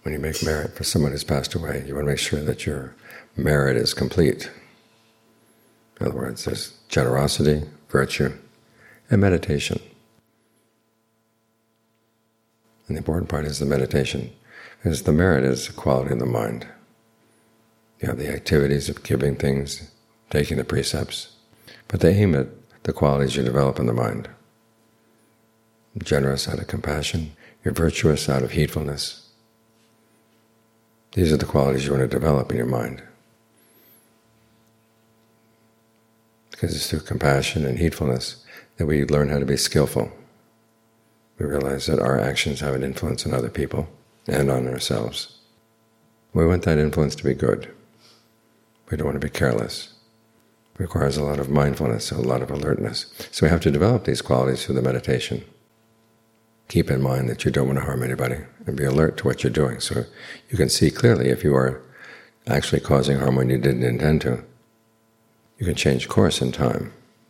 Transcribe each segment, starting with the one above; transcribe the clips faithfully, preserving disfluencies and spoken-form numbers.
When you make merit for someone who's passed away, you want to make sure that your merit is complete. In other words, there's generosity, virtue, and meditation. And the important part is the meditation, because the merit is the quality of the mind. You have the activities of giving things, taking the precepts, but they aim at the qualities you develop in the mind. You're generous out of compassion, you're virtuous out of heedfulness. These are the qualities you want to develop in your mind. Because it's through compassion and heedfulness that we learn how to be skillful. We realize that our actions have an influence on other people and on ourselves. We want that influence to be good. We don't want to be careless. It requires a lot of mindfulness, a lot of alertness. So we have to develop these qualities through the meditation. Keep in mind that you don't want to harm anybody, and be alert to what you're doing, so you can see clearly if you are actually causing harm when you didn't intend to. You can change course in time.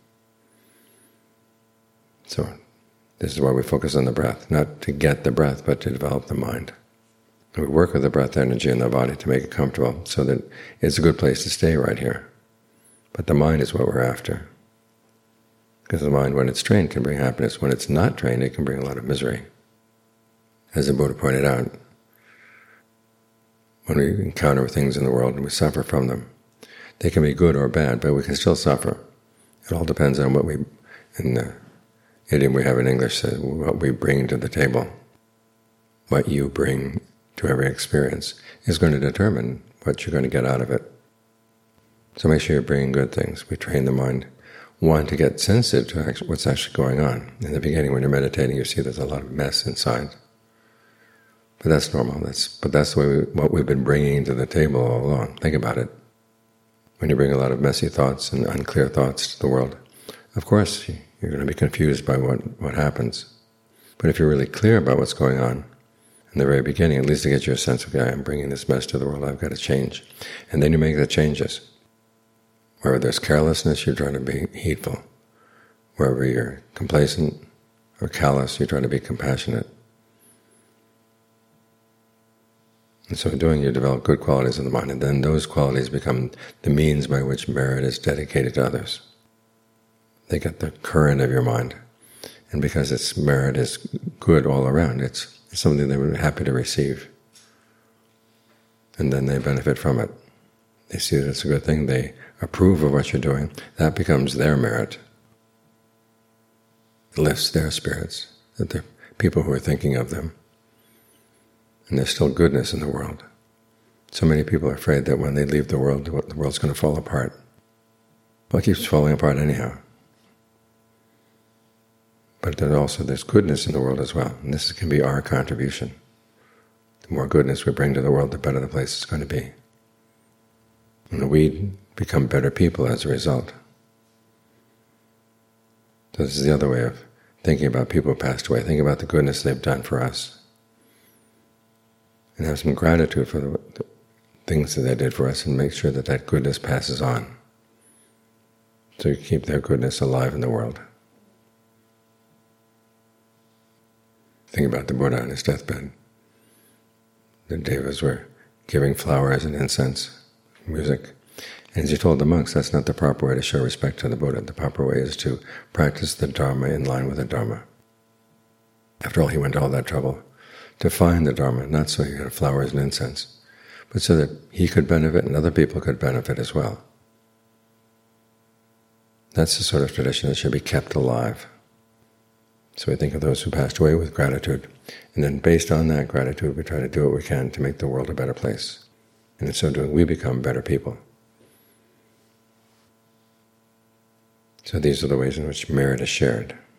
So this is why we focus on the breath, not to get the breath, but to develop the mind. And we work with the breath energy in the body to make it comfortable, so that it's a good place to stay right here. But the mind is what we're after. Because the mind, when it's trained, can bring happiness. When it's not trained, it can bring a lot of misery. As the Buddha pointed out, when we encounter things in the world and we suffer from them, they can be good or bad, but we can still suffer. It all depends on what we, in the idiom we have in English, says, what we bring to the table. What you bring to every experience is going to determine what you're going to get out of it. So make sure you're bringing good things. We train the mind, one, to get sensitive to actually what's actually going on. In the beginning, when you're meditating, you see there's a lot of mess inside. But that's normal. That's but that's the way we, what we've been bringing to the table all along. Think about it. When you bring a lot of messy thoughts and unclear thoughts to the world, of course you're going to be confused by what, what happens. But if you're really clear about what's going on in the very beginning, at least to get you a sense of, yeah, I'm bringing this mess to the world, I've got to change. And then you make the changes. Wherever there's carelessness, you're trying to be heedful. Wherever you're complacent or callous, you're trying to be compassionate. And so in doing, you develop good qualities in the mind, and then those qualities become the means by which merit is dedicated to others. They get the current of your mind, and because its merit is good all around, it's, it's something they were happy to receive. And then they benefit from it. They see that it's a good thing, they approve of what you're doing, that becomes their merit. It lifts their spirits, that the people who are thinking of them. And there's still goodness in the world. So many people are afraid that when they leave the world, the world's going to fall apart. Well, it keeps falling apart anyhow. But there's also there's goodness in the world as well, and this can be our contribution. The more goodness we bring to the world, the better the place is going to be. And we become better people as a result. So this is the other way of thinking about people who passed away. Think about the goodness they've done for us. And have some gratitude for the, the things that they did for us, and make sure that that goodness passes on. So you keep their goodness alive in the world. Think about the Buddha on his deathbed. The devas were giving flowers and incense, music. And as he told the monks, that's not the proper way to show respect to the Buddha. The proper way is to practice the Dharma in line with the Dharma. After all, he went to all that trouble to find the Dharma, not so he had flowers and incense, but so that he could benefit and other people could benefit as well. That's the sort of tradition that should be kept alive. So we think of those who passed away with gratitude, and then based on that gratitude we try to do what we can to make the world a better place. And in so doing, we become better people. So these are the ways in which merit is shared.